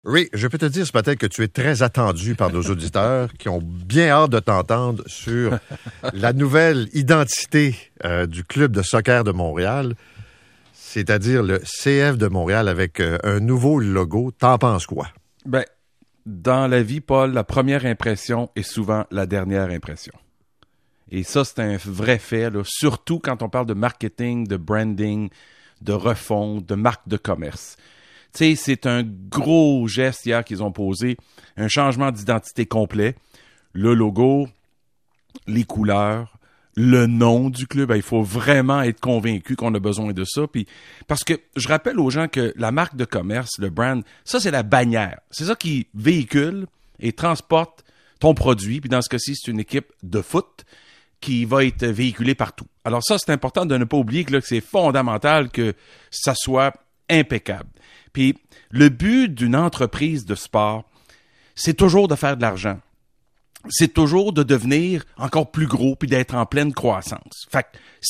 Ray, je peux te dire ce matin que tu es très attendu par nos auditeurs qui ont bien hâte de t'entendre sur la nouvelle identité du club de soccer de Montréal, c'est-à-dire le CF de Montréal avec un nouveau logo. T'en penses quoi? Ben, dans la vie, Paul, la première impression est souvent la dernière impression. Et ça, c'est un vrai fait, là, surtout quand on parle de marketing, de branding, de refonte, de marque de commerce. Tu sais, c'est un gros geste hier qu'ils ont posé, un changement d'identité complet, le logo, les couleurs, le nom du club. Ben, il faut vraiment être convaincu qu'on a besoin de ça. Puis, parce que je rappelle aux gens que la marque de commerce, le brand, ça, c'est la bannière. C'est ça qui véhicule et transporte ton produit. Puis dans ce cas-ci, c'est une équipe de foot qui va être véhiculée partout. Alors ça, c'est important de ne pas oublier que, là, que c'est fondamental que ça soit impeccable. Puis le but d'une entreprise de sport, c'est toujours de faire de l'argent. C'est toujours de devenir encore plus gros puis d'être en pleine croissance. Fait que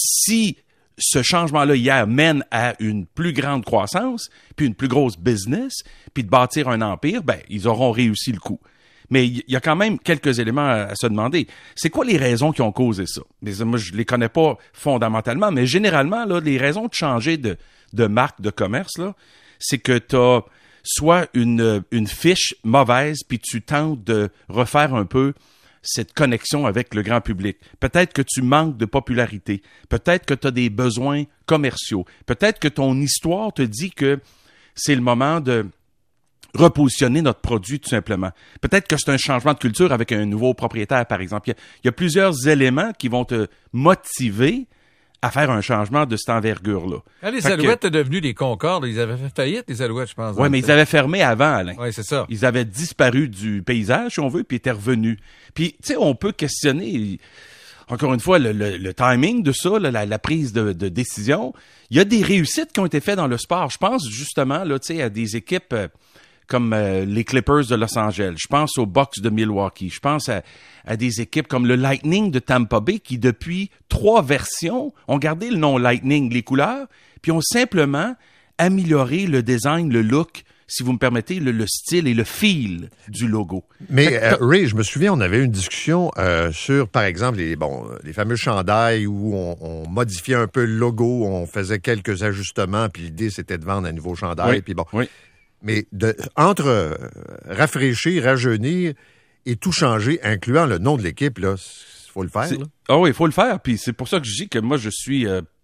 si ce changement-là hier mène à une plus grande croissance, puis une plus grosse business, puis de bâtir un empire, ben ils auront réussi le coup. Mais il y a quand même quelques éléments à se demander. C'est quoi les raisons qui ont causé ça? Moi, je les connais pas fondamentalement, mais généralement, là, les raisons de changer de marque de commerce, là, c'est que tu as soit une fiche mauvaise, puis tu tentes de refaire un peu cette connexion avec le grand public. Peut-être que tu manques de popularité. Peut-être que tu as des besoins commerciaux. Peut-être que ton histoire te dit que c'est le moment de repositionner notre produit tout simplement. Peut-être que c'est un changement de culture avec un nouveau propriétaire, par exemple. Il y a plusieurs éléments qui vont te motiver à faire un changement de cette envergure-là. Quand les Alouettes sont devenus des Concordes, ils avaient fait faillite, les Alouettes, je pense. Oui, mais ils avaient fermé avant, Alain. Oui, c'est ça. Ils avaient disparu du paysage, si on veut, puis étaient revenus. Puis, tu sais, on peut questionner, encore une fois, le timing de ça, là, la prise de décision. Il y a des réussites qui ont été faites dans le sport. Je pense justement là, tu sais, à des équipes comme les Clippers de Los Angeles. Je pense aux Bucks de Milwaukee. Je pense à des équipes comme le Lightning de Tampa Bay qui, depuis 3 versions, ont gardé le nom Lightning, les couleurs, puis ont simplement amélioré le design, le look, si vous me permettez, le style et le feel du logo. Mais Ray, je me souviens, on avait eu une discussion sur, par exemple, les fameux chandails où on modifiait un peu le logo, on faisait quelques ajustements, puis l'idée, c'était de vendre un nouveau chandail. Oui, puis bon. oui. Mais entre rafraîchir, rajeunir et tout changer, incluant le nom de l'équipe, là, faut le faire. Là. Ah oui, il faut le faire. Puis c'est pour ça que je dis que moi, je suis...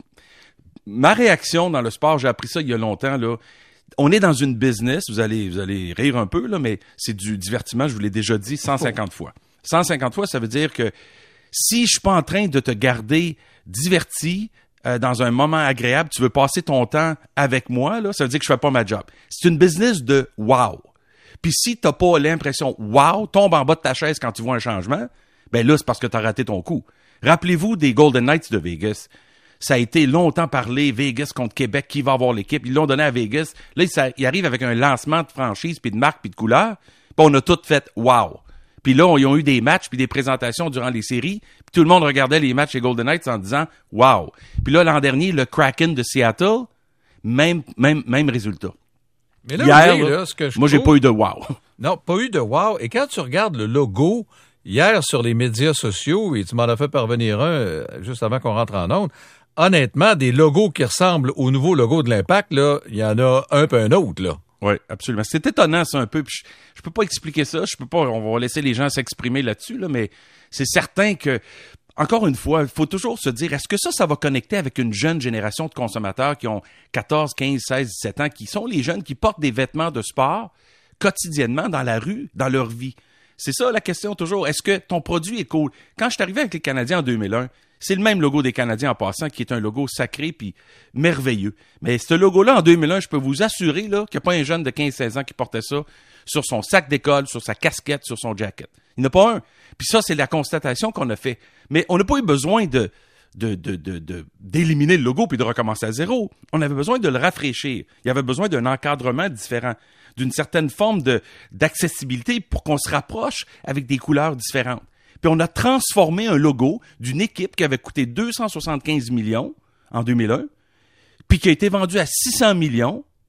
ma réaction dans le sport, j'ai appris ça il y a longtemps, là. On est dans une business, vous allez rire un peu, là, mais c'est du divertissement, je vous l'ai déjà dit 150 fois. 150 fois, ça veut dire que si je suis pas en train de te garder diverti, dans un moment agréable, tu veux passer ton temps avec moi, là, ça veut dire que je fais pas ma job. C'est une business de wow. Puis si t'as pas l'impression wow, tombe en bas de ta chaise quand tu vois un changement, ben là, c'est parce que t'as raté ton coup. Rappelez-vous des Golden Knights de Vegas. Ça a été longtemps parlé, Vegas contre Québec, qui va avoir l'équipe. Ils l'ont donné à Vegas. Là, il arrive avec un lancement de franchise, puis de marque, puis de couleur. Puis on a tout fait wow. Puis là, ils ont eu des matchs puis des présentations durant les séries. Puis tout le monde regardait les matchs des Golden Knights en disant « Wow! » Puis là, l'an dernier, le Kraken de Seattle, même résultat. Mais là, hier, oui, là, ce que j'ai pas eu de « wow ». Non, pas eu de « wow ». Et quand tu regardes le logo, hier, sur les médias sociaux, et tu m'en as fait parvenir un juste avant qu'on rentre en ondes, honnêtement, des logos qui ressemblent au nouveau logo de l'Impact, là, il y en a un peu un autre, là. Oui, absolument. C'est étonnant, ça, un peu. Puis je peux pas expliquer ça. On va laisser les gens s'exprimer là-dessus, là, mais c'est certain que, encore une fois, il faut toujours se dire, est-ce que ça va connecter avec une jeune génération de consommateurs qui ont 14, 15, 16, 17 ans, qui sont les jeunes qui portent des vêtements de sport quotidiennement dans la rue, dans leur vie? C'est ça la question toujours. Est-ce que ton produit est cool? Quand je suis arrivé avec les Canadiens en 2001, c'est le même logo des Canadiens en passant, qui est un logo sacré puis merveilleux. Mais ce logo-là, en 2001, je peux vous assurer là, qu'il n'y a pas un jeune de 15-16 ans qui portait ça sur son sac d'école, sur sa casquette, sur son jacket. Il n'y en a pas un. Puis ça, c'est la constatation qu'on a fait. Mais on n'a pas eu besoin d'éliminer le logo puis de recommencer à zéro. On avait besoin de le rafraîchir. Il y avait besoin d'un encadrement différent, d'une certaine forme d'accessibilité pour qu'on se rapproche avec des couleurs différentes. Puis on a transformé un logo d'une équipe qui avait coûté 275 millions en 2001, puis qui a été vendu à 600 millions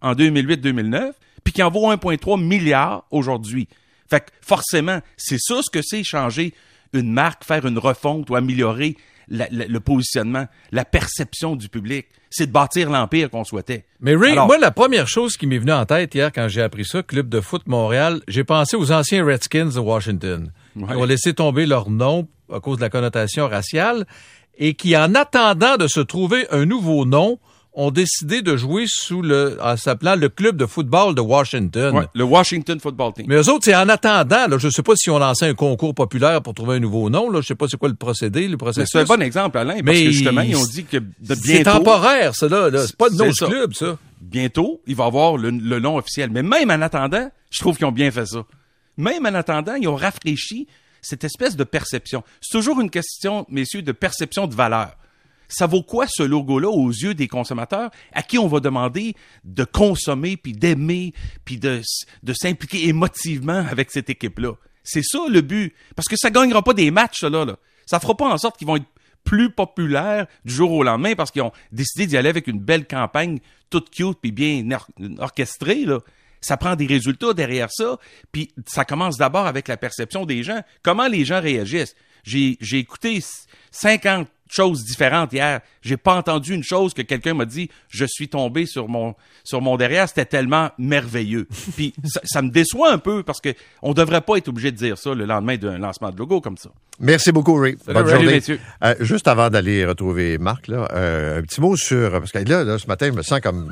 en 2008-2009, puis qui en vaut 1,3 milliard aujourd'hui. Fait que forcément, c'est ça ce que c'est changer une marque, faire une refonte ou améliorer le positionnement, la perception du public. C'est de bâtir l'empire qu'on souhaitait. Mais Ray, moi, la première chose qui m'est venue en tête hier quand j'ai appris ça, Club de foot Montréal, j'ai pensé aux anciens Redskins de Washington, qui ont laissé tomber leur nom à cause de la connotation raciale et qui, en attendant de se trouver un nouveau nom, ont décidé de jouer en s'appelant le Club de football de Washington. Ouais, le Washington Football Team. Mais eux autres, c'est en attendant. Là, je ne sais pas si on lancé un concours populaire pour trouver un nouveau nom. Là, je ne sais pas c'est quoi le procédé, le processus. C'est un bon exemple, Alain, parce que justement, ils ont dit que bientôt... C'est temporaire, ça, là. C'est pas de nom de club, ça. Bientôt, il va y avoir le nom officiel. Mais même en attendant, je trouve qu'ils ont bien fait ça. Même en attendant, ils ont rafraîchi cette espèce de perception. C'est toujours une question, messieurs, de perception de valeur. Ça vaut quoi ce logo-là aux yeux des consommateurs à qui on va demander de consommer, puis d'aimer, puis de s'impliquer émotivement avec cette équipe-là? C'est ça le but. Parce que ça gagnera pas des matchs, ça, là. Ça fera pas en sorte qu'ils vont être plus populaires du jour au lendemain parce qu'ils ont décidé d'y aller avec une belle campagne toute cute puis bien orchestrée, là. Ça prend des résultats derrière ça, puis ça commence d'abord avec la perception des gens. Comment les gens réagissent? J'ai écouté 50 choses différentes hier. J'ai pas entendu une chose que quelqu'un m'a dit « Je suis tombé sur mon derrière, c'était tellement merveilleux. » Puis ça me déçoit un peu parce que on devrait pas être obligé de dire ça le lendemain d'un lancement de logo comme ça. Merci beaucoup, Ray. Bonne journée, messieurs. Juste avant d'aller retrouver Marc, là, un petit mot sur... Parce que là, ce matin, je me sens comme...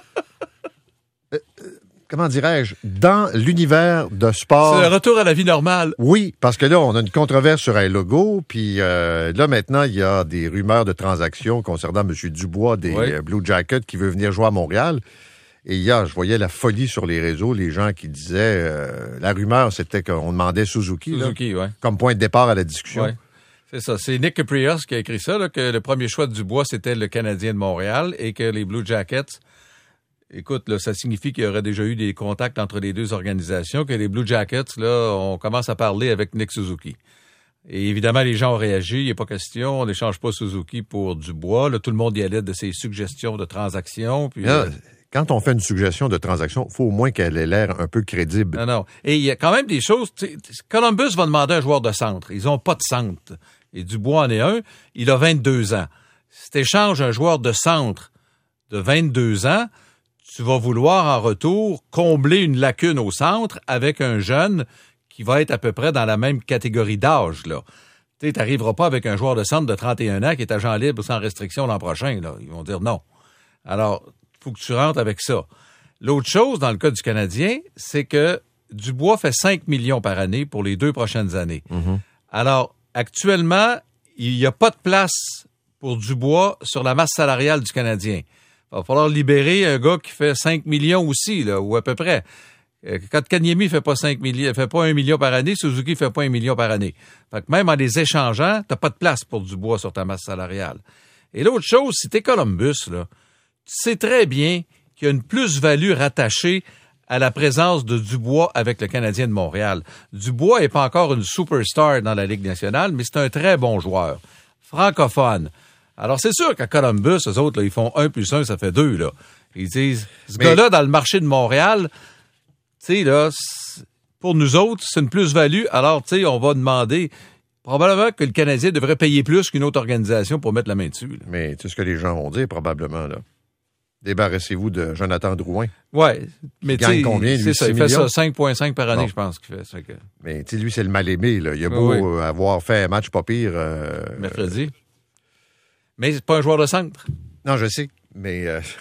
comment dirais-je, dans l'univers de sport... C'est le retour à la vie normale. Oui, parce que là, on a une controverse sur un logo, puis là, maintenant, il y a des rumeurs de transactions concernant M. Dubois des Blue Jackets qui veut venir jouer à Montréal. Et hier, je voyais la folie sur les réseaux, les gens qui disaient... la rumeur, c'était qu'on demandait Suzuki là, comme point de départ à la discussion. Ouais. C'est ça. C'est Nick Caprios qui a écrit ça, là, que le premier choix de Dubois, c'était le Canadien de Montréal et que les Blue Jackets... Écoute, là, ça signifie qu'il y aurait déjà eu des contacts entre les deux organisations, que les Blue Jackets, là, on commence à parler avec Nick Suzuki. Et évidemment, les gens ont réagi, il n'y a pas question, on n'échange pas Suzuki pour Dubois. Là, tout le monde y allait de ses suggestions de transactions. Puis, là, quand on fait une suggestion de transaction, il faut au moins qu'elle ait l'air un peu crédible. Non. Et il y a quand même des choses... Columbus va demander un joueur de centre. Ils n'ont pas de centre. Et Dubois en est un. Il a 22 ans. Si tu échanges un joueur de centre de 22 ans... tu vas vouloir en retour combler une lacune au centre avec un jeune qui va être à peu près dans la même catégorie d'âge, là. Tu n'arriveras pas avec un joueur de centre de 31 ans qui est agent libre sans restriction l'an prochain, là. Ils vont dire non. Alors, il faut que tu rentres avec ça. L'autre chose, dans le cas du Canadien, c'est que Dubois fait 5 millions par année pour les 2 prochaines années. Mm-hmm. Alors, actuellement, il n'y a pas de place pour Dubois sur la masse salariale du Canadien. Il va falloir libérer un gars qui fait 5 millions aussi, là, ou à peu près. Kotkaniemi fait pas 5 millions, fait pas 1 million par année, Suzuki fait pas 1 million par année. Fait que même en les échangeant, t'as pas de place pour Dubois sur ta masse salariale. Et l'autre chose, si t'es Columbus, là, tu sais très bien qu'il y a une plus-value rattachée à la présence de Dubois avec le Canadien de Montréal. Dubois est pas encore une superstar dans la Ligue nationale, mais c'est un très bon joueur. Francophone. Alors, c'est sûr qu'à Columbus, eux autres, là, ils font 1 + 1, ça fait 2, là. Ils disent, gars-là, dans le marché de Montréal, tu sais, là, pour nous autres, c'est une plus-value. Alors, tu sais, on va demander, probablement que le Canadien devrait payer plus qu'une autre organisation pour mettre la main dessus, là. Mais tu sais ce que les gens vont dire, probablement, là. Débarrassez-vous de Jonathan Drouin. Ouais. Mais tu sais, combien, lui, c'est ça, il millions? fait ça 5,5 par année, je pense qu'il fait ça. Que... Mais tu sais, lui, c'est le mal-aimé, là. Il a beau avoir fait un match pas pire. Mercredi. Mais c'est pas un joueur de centre. Non, je sais, mais...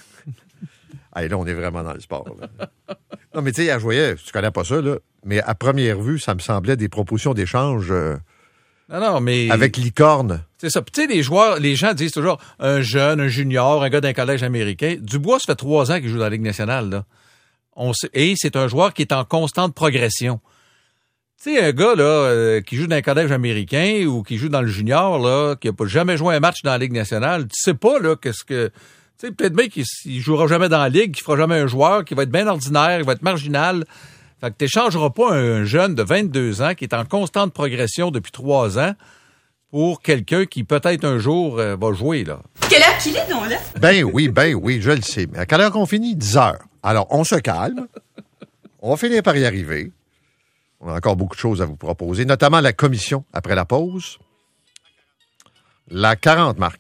Hey, là, on est vraiment dans le sport. Là. Non, mais tu sais, je voyais, tu connais pas ça, là, mais à première vue, ça me semblait des propositions d'échange non, mais... avec licorne. C'est ça. Tu sais, les joueurs, les gens disent toujours un jeune, un junior, un gars d'un collège américain. Dubois, ça fait 3 ans qu'il joue dans la Ligue nationale, là. Et c'est un joueur qui est en constante progression. Tu sais, un gars là qui joue dans un collège américain ou qui joue dans le junior, là, qui n'a jamais joué un match dans la Ligue nationale, tu sais pas là qu'est-ce que... Tu sais, peut-être bien qu'il jouera jamais dans la Ligue, qu'il fera jamais un joueur, qui va être bien ordinaire, il va être marginal. Fait que t'échangeras pas un jeune de 22 ans qui est en constante progression depuis 3 ans pour quelqu'un qui peut-être un jour va jouer, là. Quelle heure qu'il est, donc, là? Ben oui, je le sais. Mais à quelle heure qu'on finit? 10 heures. Alors, on se calme. On va finir par y arriver. On a encore beaucoup de choses à vous proposer, notamment la commission après la pause. La 40, Marc.